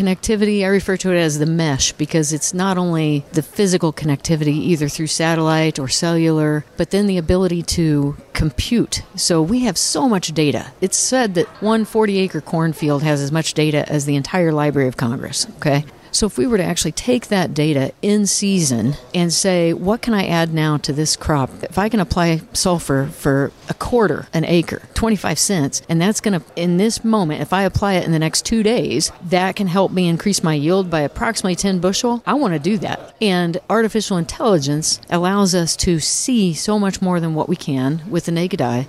connectivity, I refer to it as the mesh, because it's not only the physical connectivity either through satellite or cellular, but then the ability to compute. So we have so much data. It's said that one 40-acre cornfield has as much data as the entire Library of Congress, okay? So if we were to actually take that data in season and say, what can I add now to this crop? If I can apply sulfur for a quarter an acre, 25 cents, and that's going to, in this moment, if I apply it in the next 2 days, that can help me increase my yield by approximately 10 bushel, I want to do that. And artificial intelligence allows us to see so much more than what we can with the naked eye.